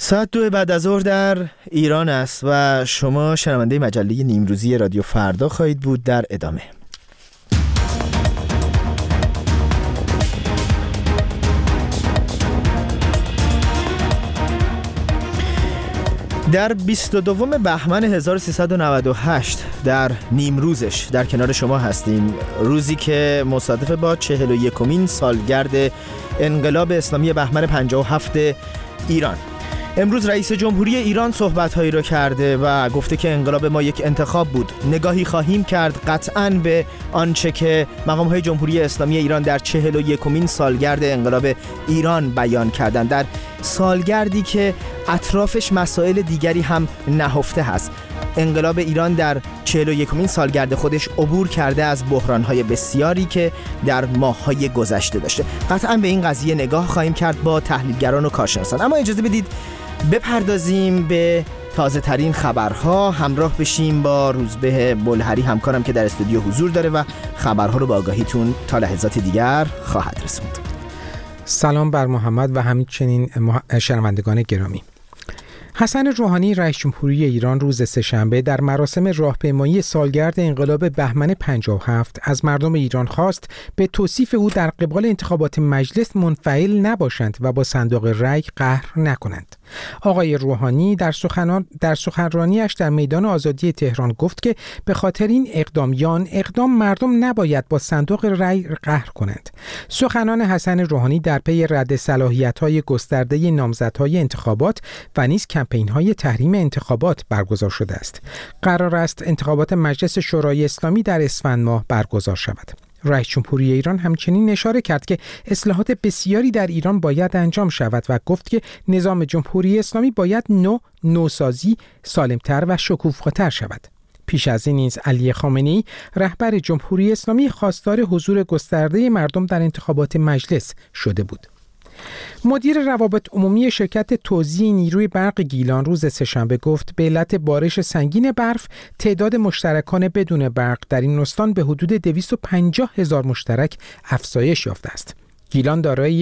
ساعت 2 بعد از ظهر در ایران است و شما شنونده مجله نیمروزی رادیو فردا خواهید بود. در ادامه در 22 بهمن 1398 در نیمروزش در کنار شما هستیم، روزی که مصادف با 41مین سالگرد انقلاب اسلامی بهمن 57 ایران. امروز رئیس جمهوری ایران صحبت‌هایی را کرده و گفته که انقلاب ما یک انتخاب بود. نگاهی خواهیم کرد قطعاً به آنچه که مقام‌های جمهوری اسلامی ایران در 41مین سالگرد انقلاب ایران بیان کردند، در سالگردی که اطرافش مسائل دیگری هم نهفته هست. انقلاب ایران در 41مین سالگرد خودش عبور کرده از بحران‌های بسیاری که در ماه‌های گذشته داشته. قطعاً به این قضیه نگاه خواهیم کرد با تحلیلگران و کارشناسان. اما اجازه بدید بپردازیم به تازه ترین خبرها، همراه بشیم با روزبه بلهری همکارم که در استودیو حضور داره و خبرها رو با آگاهیتون تا لحظات دیگر خواهد رسوند. سلام بر محمد و همچنین شنوندگان گرامی. حسن روحانی رئیس جمهوری ایران روز سه‌شنبه در مراسم راهپیمایی سالگرد انقلاب بهمن 57 از مردم ایران خواست به توصیف او در قبال انتخابات مجلس منفعل نباشند و با صندوق رأی قهر نکنند. آقای روحانی در سخنرانیش در میدان آزادی تهران گفت که به خاطر این اقدام مردم نباید با صندوق رأی قهر کنند. سخنان حسن روحانی در پی رد صلاحیت‌های گسترده نامزدهای انتخابات و نیز کمپین‌های تحریم انتخابات برگزار شده است. قرار است انتخابات مجلس شورای اسلامی در اسفند ماه برگزار شود. رئیس جمهوری ایران همچنین اشاره کرد که اصلاحات بسیاری در ایران باید انجام شود و گفت که نظام جمهوری اسلامی باید نوسازی، سالمتر و شکوفاتر شود. پیش از این نیز علی خامنه‌ای رهبر جمهوری اسلامی خواستار حضور گسترده مردم در انتخابات مجلس شده بود. مدیر روابط عمومی شرکت توزیع نیروی برق گیلان روز سه‌شنبه گفت به علت بارش سنگین برف تعداد مشترکان بدون برق در این استان به حدود 250,000 مشترک افزایش یافته است. گیلان دارای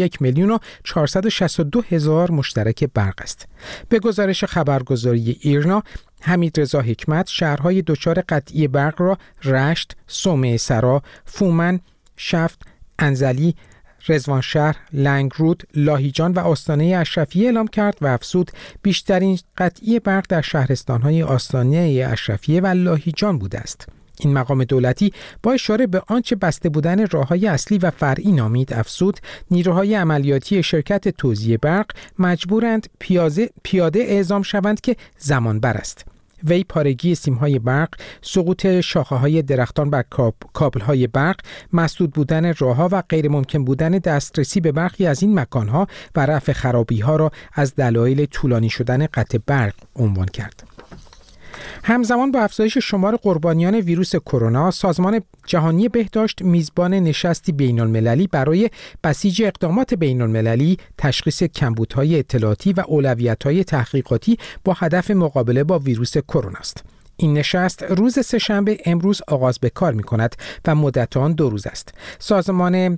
1,462,000 مشترک برق است. به گزارش خبرگزاری ایرنا، حمید رضا حکمت شهرهای دچار قطعی برق را رشت، صومعه سرا، فومن، شفت، انزلی، رضوانشهر، لنگرود، لاهیجان و آستانه اشرفیه اعلام کرد و افزود بیشترین قطعی برق در شهرستان‌های آستانه اشرفیه و لاهیجان بوده است. این مقام دولتی با اشاره به آنچه بسته بودن راه‌های اصلی و فرعی نامید افزود نیروهای عملیاتی شرکت توزیع برق مجبورند پیاده اعزام شوند که زمان بر است. وی پارگی سیم‌های برق، سقوط شاخه‌های درختان بر کابل‌های برق، مسدود بودن راه‌ها و غیر ممکن بودن دسترسی به برخی از این مکان‌ها و رفع خرابی‌ها را از دلایل طولانی شدن قطع برق عنوان کرد. همزمان با افزایش شمار قربانیان ویروس کرونا، سازمان جهانی بهداشت میزبان نشستی بین‌المللی برای بسیج اقدامات بین‌المللی، تشخیص کمبودهای اطلاعاتی و اولویت‌های تحقیقاتی با هدف مقابله با ویروس کرونا است. این نشست روز سه‌شنبه امروز آغاز به کار می‌کند و مدت آن 2 روز است. سازمان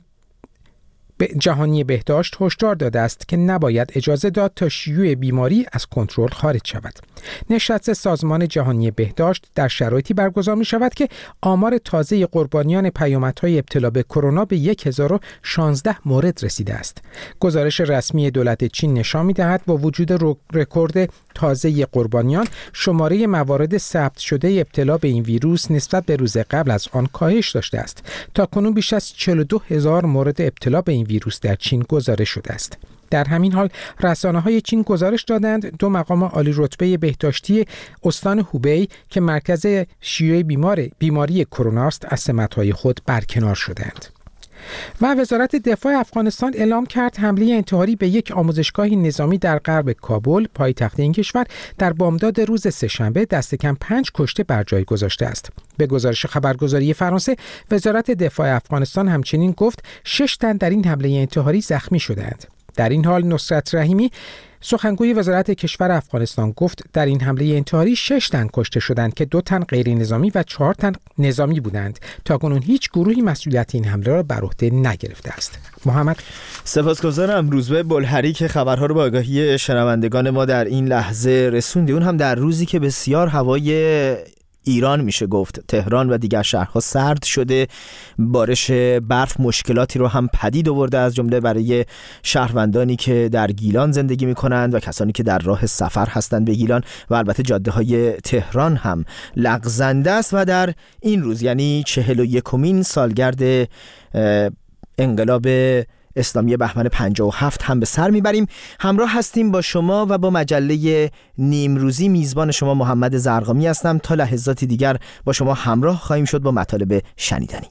جهانی بهداشت هشدار داده است که نباید اجازه داد تا شیوع بیماری از کنترل خارج شود. نشست سازمان جهانی بهداشت در شرایطی برگزار می شود که آمار تازه قربانیان پیامدهای ابتلا به کرونا به 1016 مورد رسیده است. گزارش رسمی دولت چین نشان می دهد با وجود رکورد تازه قربانیان، شماره موارد ثبت شده ابتلا به این ویروس نسبت به روز قبل از آن کاهش داشته است. تاکنون بیش از 42,000 مورد ابتلا به این ویروس در چین گزارش شده است. در همین حال رسانه‌های چین گزارش دادند 2 مقام عالی رتبه بهداشتی استان هوبی که مرکز شیوع بیماری کرونا است از سمت‌های خود برکنار شدند. و وزارت دفاع افغانستان اعلام کرد حمله انتحاری به یک آموزشگاه نظامی در غرب کابل، پایتخت این کشور، در بامداد روز سه‌شنبه دست کم 5 کشته بر جای گذاشته است. به گزارش خبرگزاری فرانسه، وزارت دفاع افغانستان همچنین گفت 6 تن در این حمله انتحاری زخمی شدند. در این حال نصرت رحیمی سخنگوی وزارت کشور افغانستان گفت در این حمله انتحاری 6 تن کشته شدند که 2 تن غیر نظامی و 4 تن نظامی بودند. تاکنون هیچ گروهی مسئولیت این حمله را بر عهده نگرفته است. محمد سپاسگزارم روزبه بلحری که خبرها رو به آگاهی شنوندگان ما در این لحظه رسوندی، اون هم در روزی که بسیار هوای ایران میشه گفت تهران و دیگر شهرها سرد شده، بارش برف مشکلاتی رو هم پدید آورده، از جمله برای شهروندانی که در گیلان زندگی میکنند و کسانی که در راه سفر هستند به گیلان، و البته جاده های تهران هم لغزنده است. و در این روز یعنی 41مین سالگرد انقلاب اسلامی بهمن 57 هم به سر میبریم. همراه هستیم با شما و با مجله نیمروزی. میزبان شما محمد زرقامی هستم. تا لحظاتی دیگر با شما همراه خواهیم شد با مطالب شنیدنی.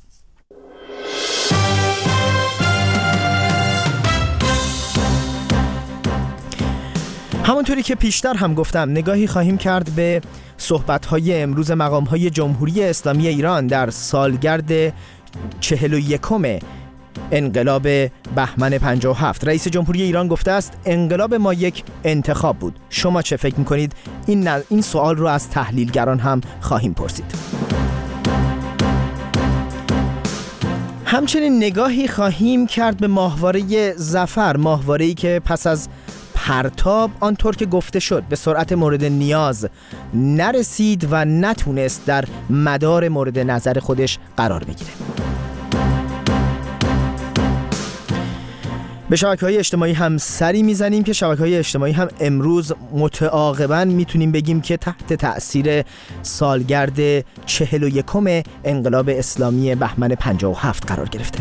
همونطوری که پیشتر هم گفتم، نگاهی خواهیم کرد به صحبت‌های امروز مقام‌های جمهوری اسلامی ایران در سالگرد 41م انقلاب بهمن 57. رئیس جمهوری ایران گفته است انقلاب ما یک انتخاب بود. شما چه فکر میکنید؟ این سوال رو از تحلیلگران هم خواهیم پرسید. همچنین نگاهی خواهیم کرد به ماهواره ظفر، ماهواره‌ای که پس از پرتاب آنطور که گفته شد به سرعت مورد نیاز نرسید و نتونست در مدار مورد نظر خودش قرار بگیره. به شبکه‌های اجتماعی هم سری میزنیم که شبکه‌های اجتماعی هم امروز متعاقباً میتونیم بگیم که تحت تأثیر سالگرد 41م انقلاب اسلامی بهمن 57 قرار گرفته.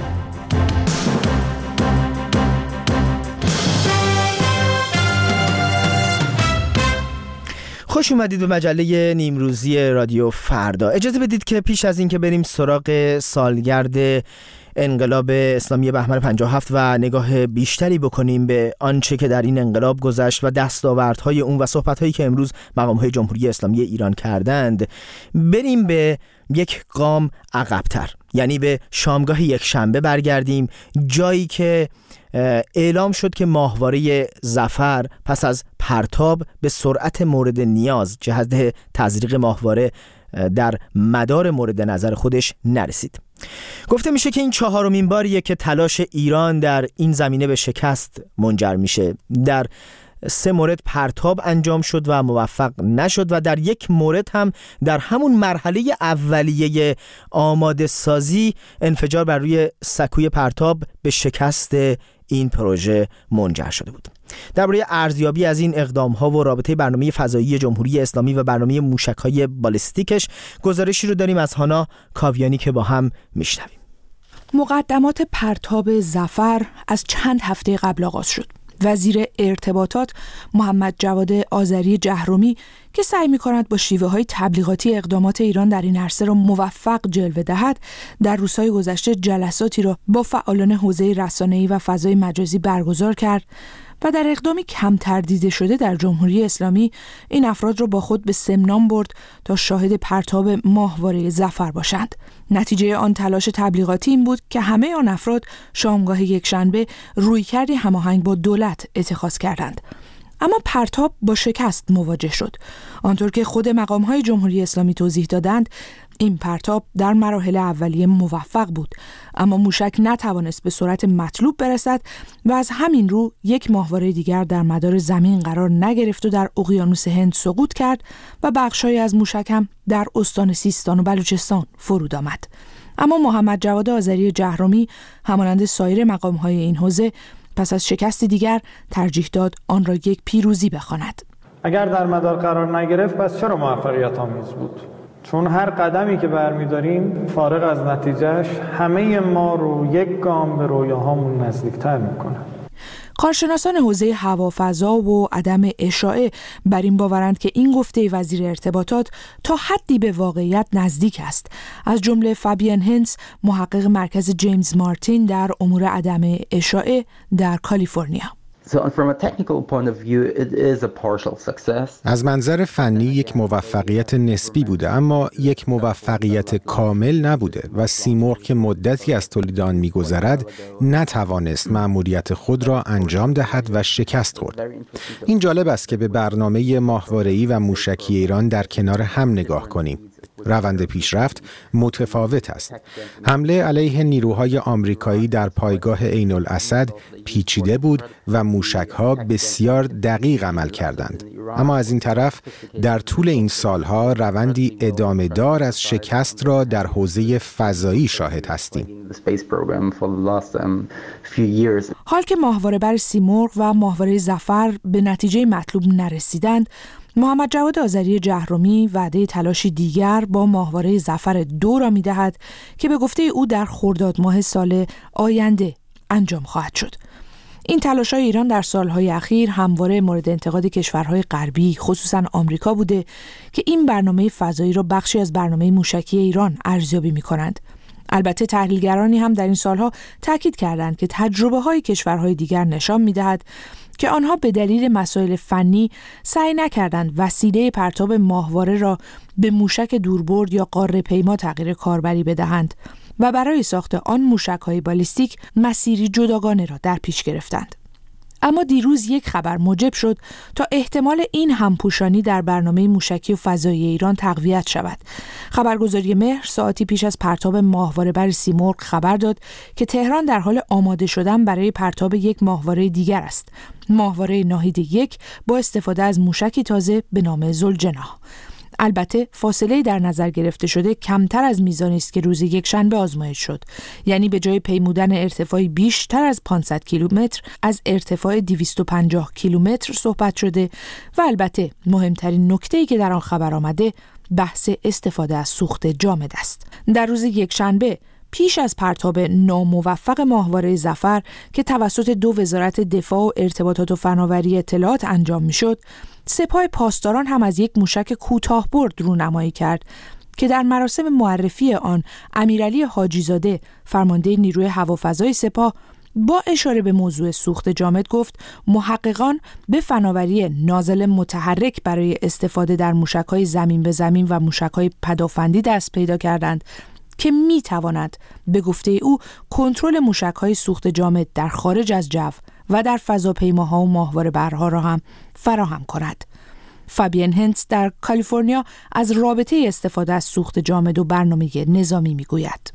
خوش اومدید به مجله نیمروزی رادیو فردا. اجازه بدید که پیش از این که بریم سراغ سالگرد انقلاب اسلامی بهمن 57 و نگاه بیشتری بکنیم به آنچه که در این انقلاب گذشت و دستاوردهای اون و صحبت‌هایی که امروز مقام‌های جمهوری اسلامی ایران کردند، بریم به یک گام عقب‌تر، یعنی به شامگاه یکشنبه برگردیم، جایی که اعلام شد که ماهواره ظفر پس از پرتاب به سرعت مورد نیاز جهت تزریق ماهواره در مدار مورد نظر خودش نرسید. گفته میشه که این 4مین باریه که تلاش ایران در این زمینه به شکست منجر میشه. در 3 مورد پرتاب انجام شد و موفق نشد و در 1 مورد هم در همون مرحله اولیه آماده سازی انفجار بر روی سکوی پرتاب به شکست این پروژه منجر شده بود. درباره ارزیابی از این اقدام‌ها و رابطه برنامه فضایی جمهوری اسلامی و برنامه موشک‌های بالستیکش گزارشی رو داریم از هانا کاویانی که با هم میشنویم. مقدمات پرتاب ظفر از چند هفته قبل آغاز شد. وزیر ارتباطات محمد جواد آذری جهرومی که سعی می‌کند با شیوه‌های تبلیغاتی اقدامات ایران در این عرصه را موفق جلوه دهد، در روزهای گذشته جلساتی را با فعالان حوزه رسانه‌ای و فضای مجازی برگزار کرد و در اقدامی کمتر دیده شده در جمهوری اسلامی این افراد را با خود به سمنان برد تا شاهد پرتاب ماهواره ظفر باشند. نتیجه آن تلاش تبلیغاتی این بود که همه آن افراد شامگاه یکشنبه رویکردی هماهنگ با دولت اتخاذ کردند. اما پرتاب با شکست مواجه شد. آنطور که خود مقام‌های جمهوری اسلامی توضیح دادند، این پرتاب در مراحل اولیه موفق بود، اما موشک نتوانست به سرعت مطلوب برسد و از همین رو 1 ماهواره دیگر در مدار زمین قرار نگرفت و در اقیانوس هند سقوط کرد و بخش‌هایی از موشک هم در استان سیستان و بلوچستان فرود آمد. اما محمد جواد آذری جهرومی همانند سایر مقام‌های این حوزه پس از شکست دیگر ترجیح داد آن را یک پیروزی بخواند. اگر در مدار قرار نگرفت پس چرا موفقیت آمیز بود؟ چون هر قدمی که برمی‌داریم فارغ از نتیجهش همه ما رو 1 گام به رویاهامون نزدیکتر میکنه. کارشناسان حوزه هوافضا و عدم اشاعه بر این باورند که این گفته وزیر ارتباطات تا حدی به واقعیت نزدیک است، از جمله فابین هنس، محقق مرکز جیمز مارتین در امور عدم اشاعه در کالیفرنیا. از منظر فنی یک موفقیت نسبی بوده، اما یک موفقیت کامل نبوده و سیمرغ که مدتی از تولید آن می‌گذرد نتوانست مأموریت خود را انجام دهد و شکست خورد. این جالب است که به برنامه ماهواره‌ای و موشکی ایران در کنار هم نگاه کنیم. روند پیشرفت متفاوت است. حمله علیه نیروهای آمریکایی در پایگاه عین الاسد پیچیده بود و موشک‌ها بسیار دقیق عمل کردند. اما از این طرف در طول این سالها روندی ادامه دار از شکست را در حوزه فضایی شاهد هستیم. حال که ماهواره بر سیمرغ و ماهواره ظفر به نتیجه مطلوب نرسیدند، محمد جواد آذری جهرمی وعده تلاشی دیگر با ماهواره ظفر 2 را می‌دهد که به گفته او در خرداد ماه سال آینده انجام خواهد شد. این تلاش‌های ایران در سالهای اخیر همواره مورد انتقاد کشورهای غربی، خصوصاً آمریکا بوده که این برنامه فضایی را بخشی از برنامه موشکی ایران ارزیابی می‌کنند. البته تحلیلگرانی هم در این سالها تاکید کردند که تجربه‌های کشورهای دیگر نشان می‌دهد که آنها به دلیل مسائل فنی سعی نکردند وسیله پرتاب ماهواره را به موشک دوربرد یا قاره‌پیما تغییر کاربری بدهند و برای ساخت آن موشک‌های بالیستیک مسیری جداگانه را در پیش گرفتند. اما دیروز یک خبر موجب شد تا احتمال این همپوشانی در برنامه موشکی و فضایی ایران تقویت شود. خبرگزاری مهر ساعتی پیش از پرتاب ماهواره بر سیمرغ خبر داد که تهران در حال آماده شدن برای پرتاب یک ماهواره دیگر است. ماهواره ناهید 1 با استفاده از موشکی تازه به نام ذوالجناح. البته فاصله در نظر گرفته شده کمتر از میزانی است که روز یکشنبه آزمایش شد. یعنی به جای پیمودن ارتفاعی بیشتر از 500 کیلومتر از ارتفاع 250 کیلومتر صحبت شده و البته مهمترین نکته‌ای که در آن خبر آمده بحث استفاده از سوخت جامد است. در روز یکشنبه پیش از پرتاب ناموفق ماهواره ظفر که توسط 2 وزارت دفاع و ارتباطات و فناوری اطلاعات انجام می‌شد، سپاه پاسداران هم از یک موشک کوتاه‌برد رونمایی کرد که در مراسم معرفی آن امیرعلی حاجی‌زاده فرمانده نیروی هوافضای سپاه با اشاره به موضوع سوخت جامد گفت محققان به فناوری نازل متحرک برای استفاده در موشک‌های زمین به زمین و موشک‌های پدافندی دست پیدا کردند که می‌تواند به گفته او کنترل موشک‌های سوخت جامد در خارج از جو و در فضاپیماها و ماهواره برها را هم فراهم کند. فابین هنتس در کالیفرنیا از رابطه استفاده از سوخت جامد و برنامه نظامی می‌گوید.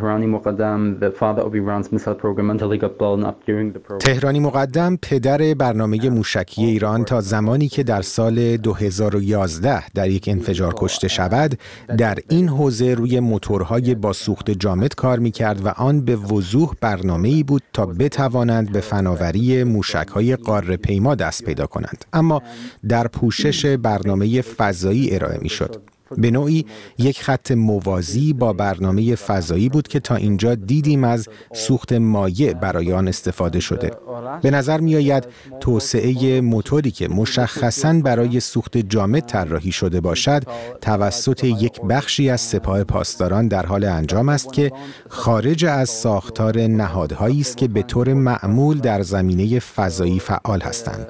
تهرانی مقدم پدر برنامه موشکی ایران تا زمانی که در سال 2011 در یک انفجار کشته شود در این حوزه روی موتورهای با سوخت جامد کار می‌کرد و آن به وضوح برنامه‌ای بود تا بتوانند به فناوری موشک‌های قاره‌پیما دست پیدا کنند، اما در پوشش برنامه فضایی ارائه می‌شد. به نوعی یک خط موازی با برنامه فضایی بود که تا اینجا دیدیم از سوخت مایع برای آن استفاده شده. به نظر می آید توسعه موتوری که مشخصاً برای سوخت جامد طراحی شده باشد توسط یک بخشی از سپاه پاسداران در حال انجام است که خارج از ساختار نهادهایی است که به طور معمول در زمینه فضایی فعال هستند.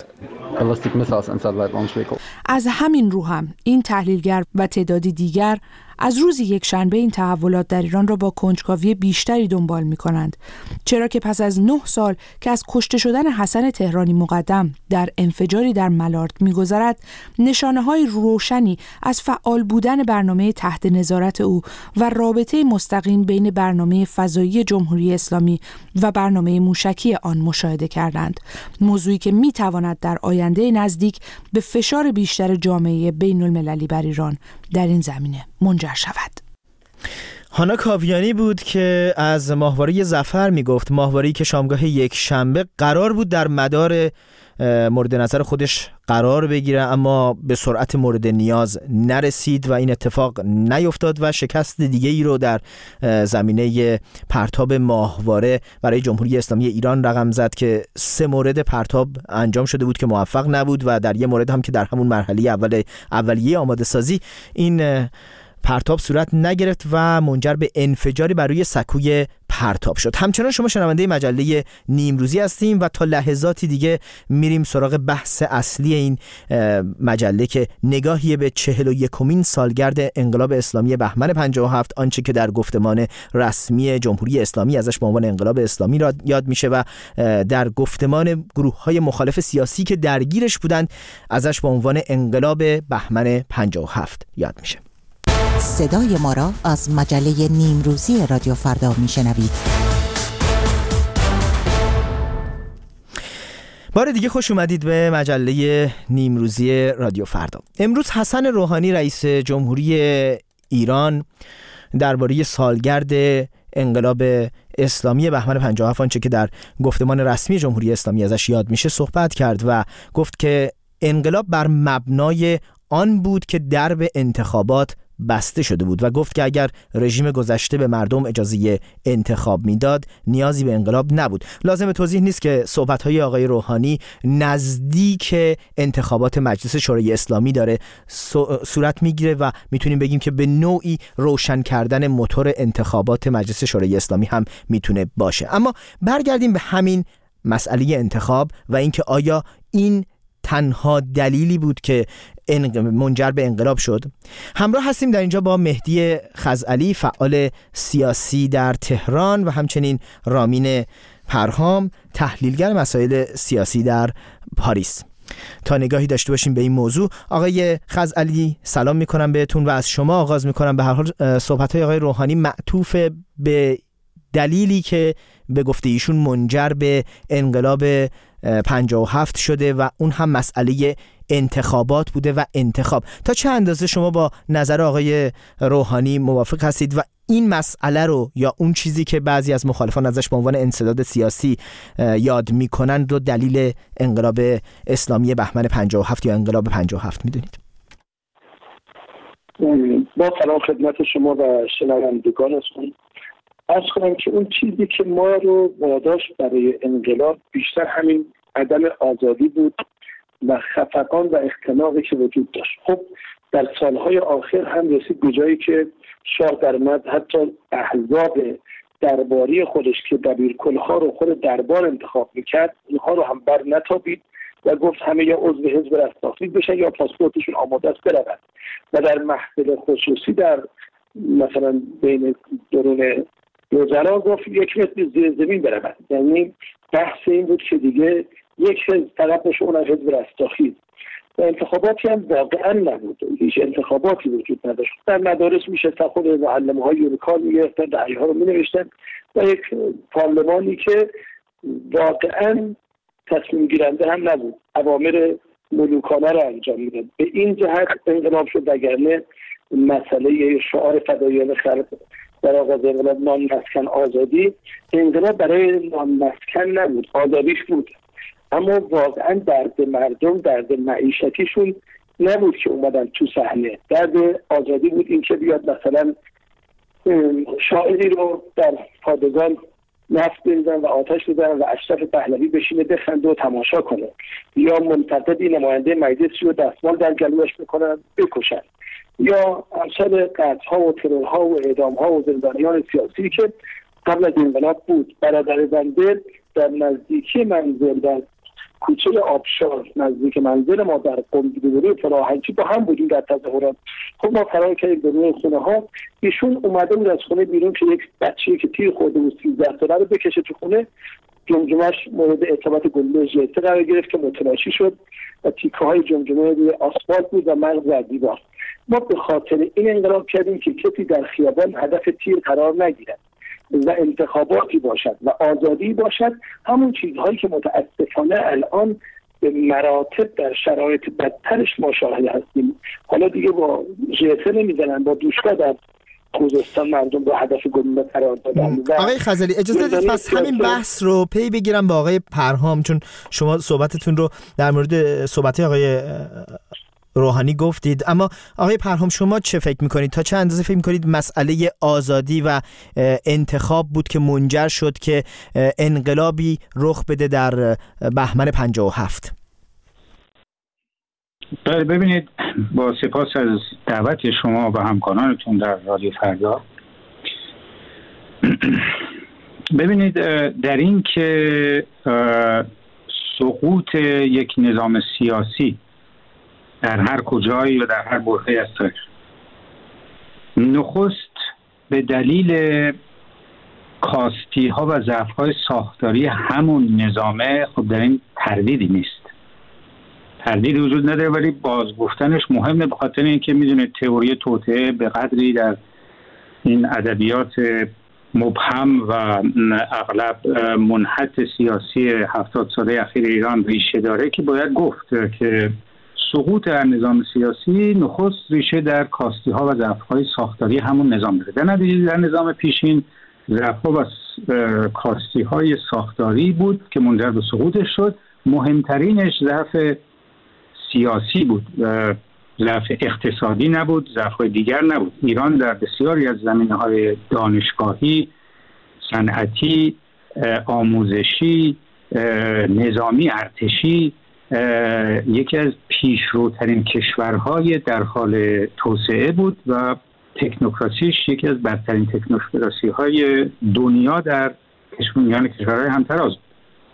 از همین رو هم این تحلیلگر و تعدادی دیگر از روز یکشنبه این تحولات در ایران را با کنجکاوی بیشتری دنبال می‌کنند، چرا که پس از 9 سال که از کشته شدن حسن تهرانی مقدم در انفجاری در ملارد می‌گذرد، نشانه‌های روشنی از فعال بودن برنامه تحت نظارت او و رابطه مستقیم بین برنامه فضایی جمهوری اسلامی و برنامه موشکی آن مشاهده کردند، موضوعی که می‌تواند در آینده نزدیک به فشار بیشتر جامعه بین‌المللی بر ایران در این زمینه منجر شود. هانا کاویانی بود که از ماهواره ظفر میگفت، ماهواره‌ای که شامگاه یک شنبه قرار بود در مدار مورد نظر خودش قرار بگیره اما به سرعت مورد نیاز نرسید و این اتفاق نیفتاد و شکست دیگه ای رو در زمینه پرتاب ماهواره برای جمهوری اسلامی ایران رقم زد که 3 مورد پرتاب انجام شده بود که موفق نبود و در یه مورد هم که در همون مرحله اولیه آماده سازی این پرتاب صورت نگرفت و منجر به انفجاری بر روی سکوی پرتاب شد. همچنان شما شنونده مجله نیمروزی هستیم و تا لحظاتی دیگه میریم سراغ بحث اصلی این مجله که نگاهی به 41مین سالگرد انقلاب اسلامی بهمن 57، آنچه که در گفتمان رسمی جمهوری اسلامی ازش به عنوان انقلاب اسلامی را یاد میشه و در گفتمان گروه‌های مخالف سیاسی که درگیرش بودند ازش به عنوان انقلاب بهمن 57 یاد میشه. صدای ما را از مجله نیمروزی رادیو فردا میشنوید. بار دیگه خوش اومدید به مجله نیمروزی رادیو فردا. امروز حسن روحانی رئیس جمهوری ایران درباره سالگرد انقلاب اسلامی بهمن 57 آنچه که در گفتمان رسمی جمهوری اسلامی ازش یاد میشه صحبت کرد و گفت که انقلاب بر مبنای آن بود که درب انتخابات بسته شده بود و گفت که اگر رژیم گذشته به مردم اجازه انتخاب میداد نیازی به انقلاب نبود. لازم توضیح نیست که صحبت‌های آقای روحانی نزدیک انتخابات مجلس شورای اسلامی داره صورت میگیره و میتونیم بگیم که به نوعی روشن کردن موتور انتخابات مجلس شورای اسلامی هم میتونه باشه. اما برگردیم به همین مسئله انتخاب و اینکه آیا این تنها دلیلی بود که منجر به انقلاب شد. همراه هستیم در اینجا با مهدی خزعلی، فعال سیاسی در تهران و همچنین رامین پرهام، تحلیلگر مسائل سیاسی در پاریس، تا نگاهی داشته باشیم به این موضوع. آقای خزعلی سلام میکنم بهتون و از شما آغاز میکنم. به هر حال صحبت‌های آقای روحانی معطوف به دلیلی که به گفته ایشون منجر به انقلاب 57 شده و اون هم مسئله انتخابات بوده و انتخاب. تا چه اندازه شما با نظر آقای روحانی موافق هستید و این مسئله رو یا اون چیزی که بعضی از مخالفان ازش به عنوان انسداد سیاسی یاد میکنن رو دلیل انقلاب اسلامی بهمن 57 یا انقلاب 57 میدونید؟ با سلام خدمت شما و شنوندگانتون. عرض کنم که اون چیزی که ما رو واداشت برای انقلاب بیشتر همین عدم آزادی بود و خفقان و اختناقی که وجود داشت. خب در سالهای آخر هم رسید به جایی که شاه در اومد حتی احزاب درباری خودش که دبیرکلها رو خود دربار انتخاب میکرد اینها رو هم بر نتابید و گفت همه یا عضو حزب رستاخیز بشن یا پاسپورتشون آماده است برون و در محفل خصوصی در مثلا بین درون وزرا گفت 1 متر زیر زمین برون. یعنی بحث این بود که دیگه یک حزب طرف بشه، اون حزب رستاخیز. و انتخاباتی هم واقعا نبود، هیچ انتخاباتی وجود نداشت. در مدارس میشستن، خود معلم‌های یونیکار میگرفتن، دعی‌ها رو مینوشتن و یک پارلمانی که واقعا تصمیم گیرنده هم نبود، اوامر ملوکانه رو انجام میداد. به این جهت انقلاب شد، وگرنه مسئله شعار فداییان خلق در آغاز انقلاب نان مسکن آزادی، انقلاب برای نان مسکن نبود، آزادیش بود، اما واقعا درد مردم، درد معیشتیشون نبود که اومدن تو صحنه. درد آزادی بود این که بیاد مثلا شاعری رو در پادگان نفت بریزن و آتش بزنن و اشرف پهلوی بشینه بخنده و تماشا کنه، یا منتقدی نماینده مجلسی رو دستمال در گلوش بکنن بکشن، یا امثال قتل‌ها و ترورها و اعدام‌ها و زندانیان سیاسی که قبل از انقلاب بود. برادر بنده در نزدیکی منزل در کوچه آبشار نزدیک منزل ما در قمدیدوری فراهنچی با هم بودیم در تظاهرات. خب ما فرار کردیم به روی خونه ها، ایشون اومده بود از خونه بیرون که یک بچه‌ای که تیر خورده بود 13 ساله رو بکشه تو خونه، جمجمه‌اش مورد اصابت گلوله ژته قرار گرفت که متلاشی شد و تیکه‌های جمجمه روی آسفالت بود و مغز در دیوار. ما به خاطر این انقلاب کردیم که کسی در خیابان هدف تیر قرار نگیرد و انتخاباتی باشد و آزادی باشد، همون چیزهایی که متاسفانه الان به مراتب در شرایط بدترش ما شاهد هستیم. حالا دیگه با ژته نمیزنن، با دوشکا در خوزستان مردم با هدف گلوله قرار دادن. آقای خزعلی اجازه بدید پس همین بحث رو پی بگیرم با آقای پرهام، چون شما صحبتتون رو در مورد صحبت آقای روحانی گفتید، اما آقای پرهام شما چه فکر میکنید؟ تا چه اندازه فکر میکنید مسئله آزادی و انتخاب بود که منجر شد که انقلابی رخ بده در بهمن 57؟ بله، ببینید، با سپاس از دعوت شما و همکارانتون در رادیو فردا. ببینید، در این که سقوط یک نظام سیاسی در هر کجایی و در هر برهه‌ای از تاریخ نخست به دلیل کاستی ها و ضعف های ساختاری همون نظامه، خب در این تردیدی نیست، تردیدی وجود نداره، ولی بازگفتنش مهمه، به خاطر اینکه میدونید تئوری توطئه به قدری در این ادبیات مبهم و اغلب منحط سیاسی 70 ساله اخیر ایران ریشه داره که باید گفت که سقوط هر نظام سیاسی نخست ریشه در کاستی ها و ضعف های ساختاری همون نظام داره. در نتیجه در نظام پیشین ضعف ها و کاستی های ساختاری بود که منجر به سقوطش شد. مهمترینش ضعف سیاسی بود، ضعف اقتصادی نبود، ضعف‌های دیگر نبود. ایران در بسیاری از زمینه‌های دانشگاهی، صنعتی، آموزشی، نظامی، ارتشی یکی از پیشروترین کشورهای در حال توسعه بود و تکنوکراسیش یکی از برترین تکنوکراسی‌های دنیا در میان کشورهای همتراز بود.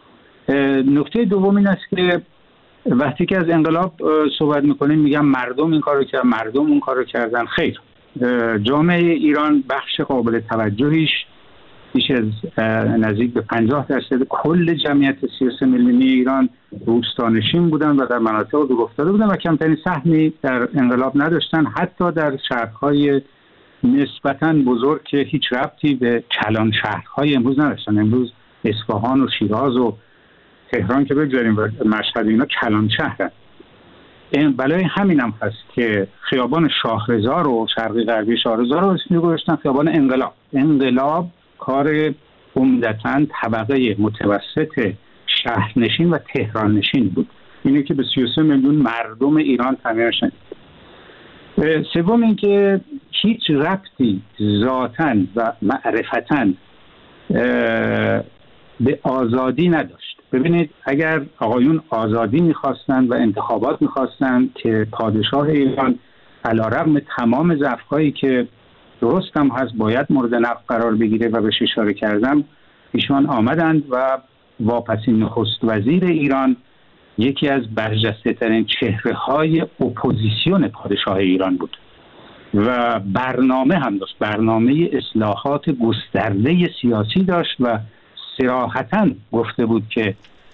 نکته دوم این است که وقتی که از انقلاب صحبت میکنیم میگم مردم این کارو کردن، مردم اون کارو کردن. خیر، جامعه ایران بخش قابل توجهیش بیش از نزدیک به 50% کل جمعیت 33 میلیونی ایران روستانشین بودن و در مناطق دور افتاده بودن و کمترین سهمی در انقلاب نداشتن، حتی در شهرهای نسبتاً بزرگ که هیچ ربطی به کلان شهرهای امروز نداشتن. امروز اصفهان و شیراز و تهران که بگذاریم و مشهد اینا کلان شهرن. این بلای همینم هست که خیابان شاهرضا رو، شرقی غربی شاهرضا رو اسمش گذاشتن خیابان انقلاب. انقلاب کار عمدتاً طبقه متوسط شهرنشین و تهران نشین بود. اینه که به 33 میلیون مردم ایران تعمیرش ندید. سوم این که هیچ ربطی ذاتاً و معرفتاً به آزادی نداشت. ببینید، اگر آقایون آزادی میخواستند و انتخابات میخواستند که پادشاه ایران علیرغم تمام ضعف‌هایی که درست هم هست باید مورد نقد قرار بگیره و بهش اشاره کردم، ایشان آمدند و واپسین نخست وزیر ایران یکی از برجسته ترین چهره های اپوزیسیون پادشاه ایران بود و برنامه هم داشت، برنامه اصلاحات گسترده سیاسی داشت و صراحتاً گفته بود که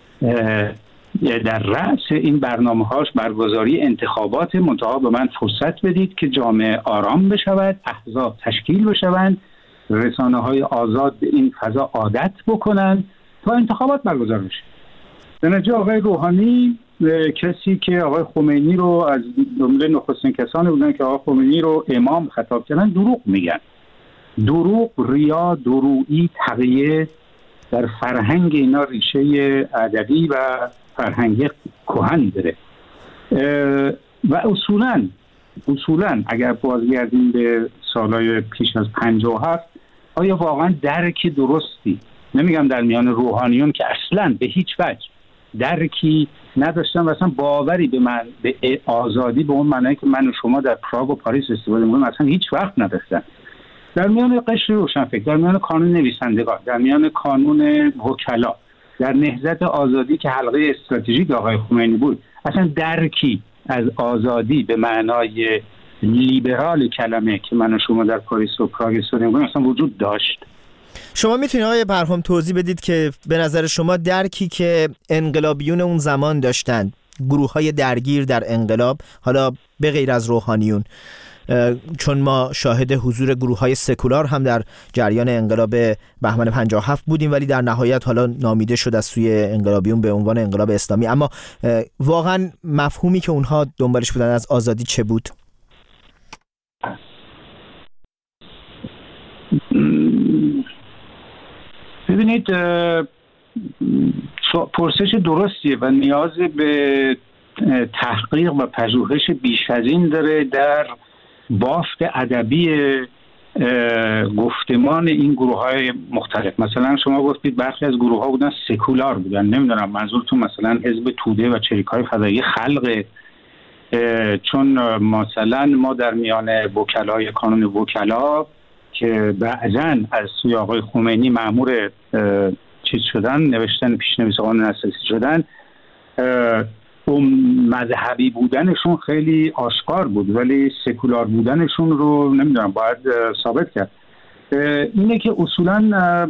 در رأس این برنامه‌هاش برگزاری انتخابات، منتها به من فرصت بدید که جامعه آرام بشود، احزاب تشکیل بشوند، رسانه‌های آزاد به این فضا عادت بکنند تا انتخابات برگزار بشه. در نتیجه آقای روحانی، کسی که آقای خمینی رو از جمله نخستین کسانی بودن که آقای خمینی رو امام خطاب کردن، دروغ میگن. دروغ، ریا، درویی، تقیه در فرهنگ اینا ریشه ادبی و فرهنگی کهن داره و اصولاً اگر بازگردیم به سالهای پیش از 57، آیا واقعا درکی درستی، نمیگم در میان روحانیون که اصلاً به هیچ وجه درکی نداشتن و اصلا باوری به آزادی به اون معنی که من و شما در پراگ و پاریس استفاده می‌کنیم اصلا هیچ وقت نداشتن، در میان قشر روشنفکر، در میان کانون نویسندگان، در میان کانون وکلا، در نهضت آزادی که حلقه استراتژیک آقای خمینی بود، اصلا درکی از آزادی به معنای لیبرال کلمه که من و شما در پاریس و پراگ استفاده می‌کنیم اصلا وجود داشت. شما میتونید آقای برهام توضیح بدید که به نظر شما درکی که انقلابیون اون زمان داشتند، گروه‌های درگیر در انقلاب، حالا به غیر از روحانیون، چون ما شاهد حضور گروه‌های سکولار هم در جریان انقلاب بهمن 57 بودیم، ولی در نهایت حالا نامیده شد از سوی انقلابیون به عنوان انقلاب اسلامی، اما واقعا مفهومی که اونها دنبالش بودن از آزادی چه بود؟ ببینید، پرسش درستیه و نیاز به تحقیق و پژوهش بیش از این داره در بافت ادبی گفتمان این گروه‌های مختلف. مثلا شما گفتید برخی از گروه‌ها بودن سکولار بودن، نمیدونم منظورتون مثلا حزب توده و چریک‌های فدایی خلق، چون مثلا ما در میان وکلای کانون وکلا که بعضاً از سوی آقای خمینی مأمور چیز شدن، نوشتن پیشنویس قانون اساسی شدن، مذهبی بودنشون خیلی آشکار بود، ولی سکولار بودنشون رو نمیدونم باید ثابت کرد. اینه که اصولاً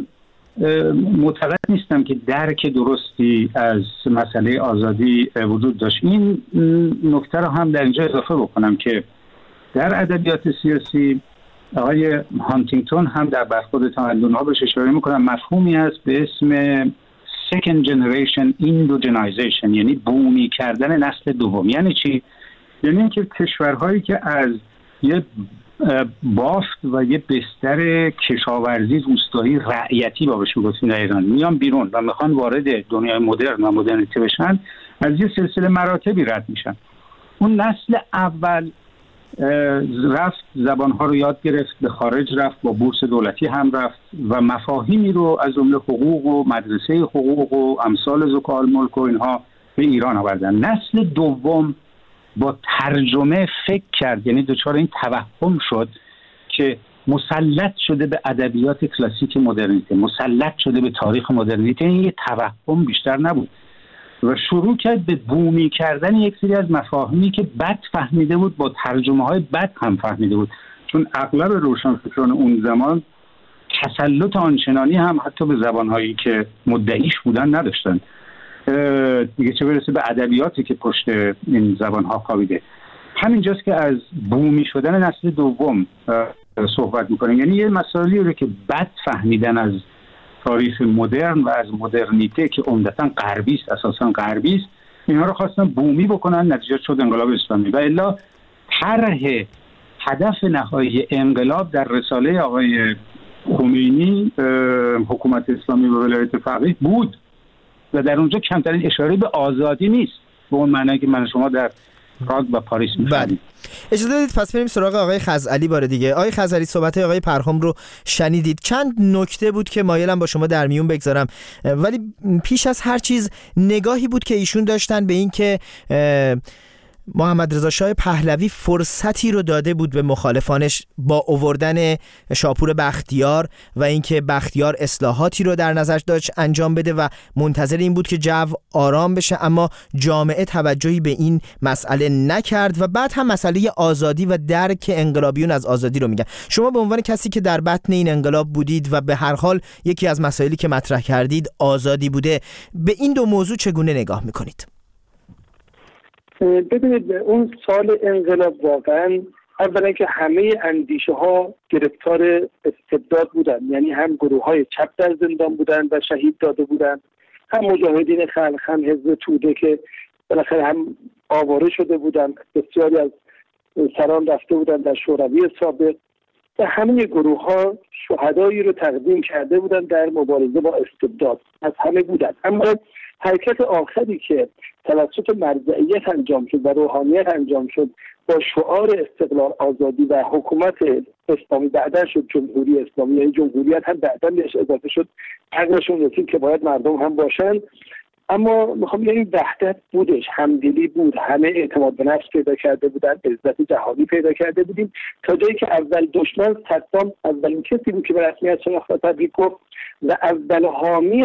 معتقد نیستم که درک درستی از مسئله آزادی وجود داشت. این نکته رو هم در اینجا اضافه بکنم که در ادبیات سیاسی آقای هانتینگتون هم در برخورد تمدن‌ها بهش اشاره میکنن، مفهومی هست به اسم second generation indigenization، یعنی بومی کردن نسل دوم. یعنی چی؟ یعنی اینکه کشورهایی که از یه بافت و یه بستر کشاورزی روستایی رعیتی با بهش گفتیم در ایران میان بیرون و میخوان وارد دنیای مدرن و مدرنیته بشن، از یه سلسله مراتبی رد میشن. اون نسل اول رفت زبانها رو یاد گرفت، به خارج رفت، با بورس دولتی هم رفت و مفاهیمی رو از جمله حقوق و مدرسه حقوق و امثال زکال ملک و اینها به ایران آوردن. نسل دوم با ترجمه فکر کرد، یعنی دچار این توهم شد که مسلط شده به ادبیات کلاسیک مدرنیته، مسلط شده به تاریخ مدرنیته. این یه توهم بیشتر نبود و شروع کرد به بومی کردن یک سری از مفاهیمی که بد فهمیده بود، با ترجمه های بد هم فهمیده بود، چون اغلب روشنفکران اون زمان تسلط آنچنانی هم حتی به زبانهایی که مدعیش بودن نداشتن، دیگه چه برسه به ادبیاتی که پشت این زبانها خوابیده. همینجاست که از بومی شدن نسل دوم صحبت میکنیم، یعنی یه مسائلی رو که بد فهمیدن از تاریخ مدرن و از مدرنیته که عمدتاً غربی است، اساساً غربی است، اینها رو خواستن بومی بکنن، نتیجه شد انقلاب اسلامی. و الا طرح هدف نهایی انقلاب در رساله آقای خمینی حکومت اسلامی و ولایت فقیه بود و در اونجا کمترین اشاره به آزادی نیست به اون معنی که من شما در پراگ و پاریس می‌فهمید. اجازه بدید پس بریم سراغ آقای خزعلی بار دیگه. آقای خزعلی، صحبت آقای پرهام رو شنیدید. چند نکته بود که مایلم با شما در میون بگذارم، ولی پیش از هر چیز نگاهی بود که ایشون داشتن به این که محمد رضا شاه پهلوی فرصتی رو داده بود به مخالفانش با آوردن شاپور بختیار و اینکه بختیار اصلاحاتی رو در نظر داشت انجام بده و منتظر این بود که جو آرام بشه، اما جامعه توجهی به این مسئله نکرد. و بعد هم مسئله آزادی و درک انقلابیون از آزادی رو میگن. شما به عنوان کسی که در بطن این انقلاب بودید و به هر حال یکی از مسائلی که مطرح کردید آزادی بوده، به این دو موضوع چگونه نگاه میکنید؟ ببینید، اون سال انقلاب واقعا اولا که همه اندیشه ها گرفتار استبداد بودن، یعنی هم گروه های چپ در زندان بودن و شهید داده بودن، هم مجاهدین خلق، هم حزب توده که بالاخره هم آواره شده بودن، بسیاری از سران رفته بودن در شوروی سابق و همه گروه ها شهدایی رو تقدیم کرده بودن در مبارزه با استبداد، از همه بودن. اما حرکت آخری که توسط مرجعیت انجام شد و روحانیت انجام شد با شعار استقلال، آزادی و حکومت اسلامی، بعدا شد جمهوری اسلامی، یعنی جمهوریت هم بعدا بهش اضافه شد، عقلشون رسید که باید مردم هم باشن. اما میخوام بگم وحدت بودش، همدلی بود، همه اعتماد به نفس پیدا کرده بودن، عزت جهانی پیدا کرده بودیم، تا جایی که اول دشمن صدام اولین کسی بود که به رسمیت شناخت و تبریک گفت و اول حامی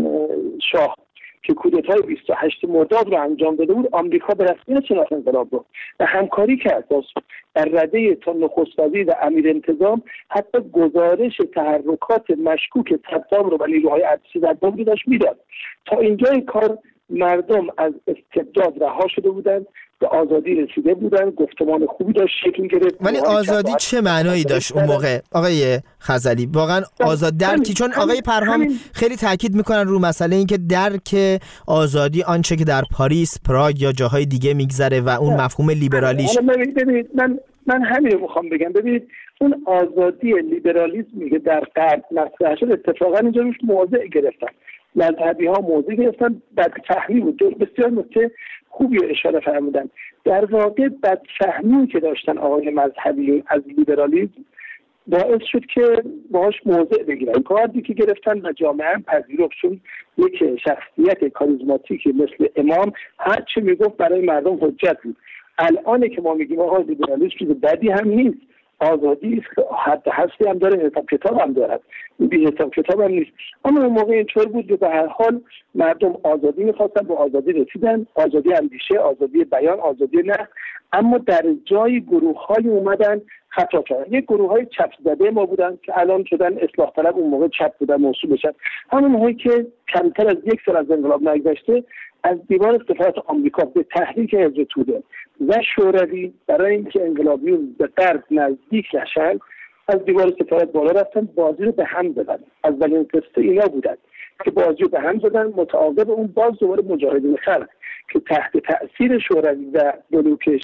شاه که کودتای 28 مرداد رو انجام داده بود، آمریکا به رسمیت شناخت انقلاب رو و همکاری کرد در رده تا نخست وزیر و امیر انتظام، حتی گزارش تحرکات مشکوک صدام رو و نیروهای ارتشی صدام رو داشت میداد. تا اینجای کار مردم از استبداد رها شده بودند، به آزادی رسیده بودن، گفتمان خوبی داشت شکل گرفت. ولی آزادی چه معنایی داشت اون موقع آقای خزعلی؟ واقعا آزاد درکی، چون آقای پرهام خیلی تاکید میکنن رو مسئله این که درک آزادی آنچه که در پاریس، پراگ یا جاهای دیگه میگذره و اون مفهوم لیبرالیش. ببینید من همین رو میخوام بگم. ببینید اون آزادی لیبرالیسمی که در غرب مطرح شد اتفاقا اینجا روش موضع گرفتن، مذهبی ها موضع گرفتن، بدفهمی بود. بسیار نکته خوبی اشاره فرمودن. در واقع بدفهمی که داشتن آقای مذهبی از لیبرالیسم باعث شد که باهاش موضع بگیرن، کاری که گرفتن و جامعه هم پذیرفت، چون یک شخصیت کاریزماتیکی مثل امام هر چی میگفت برای مردم حجت بود. الان که ما میگیم آقا لیبرالیسم چیز بدی هم نیست، آزادی است، حد هستی هم داره، حساب کتاب هم دارد، بی حساب کتاب هم نیست. اما اون موقع اینطور بود که به هر حال مردم آزادی میخواستن، به آزادی رسیدن، آزادی اندیشه، آزادی بیان، آزادی نقد. اما در جای گروه‌های اومدن خطا کردن. یک گروه‌های چپ زده ما بودن که الان شدن اصلاح طلب، اون موقع چپ بودن موصول بشن. همون‌هایی که کمتر از یک سال از انقلاب نگذشته از دیوان سفارت آمریکا به تحریک حزب توده و شوروی برای اینکه انقلابیون به غرب نزدیک نشن از دیوار سفارت بالا رفتن، بازی رو به هم زدن. اولین قصه اینا بودن که بازی رو به هم زدن. متعاقب اون باز دوباره مجاهدین خلق که تحت تأثیر شوروی و بلوک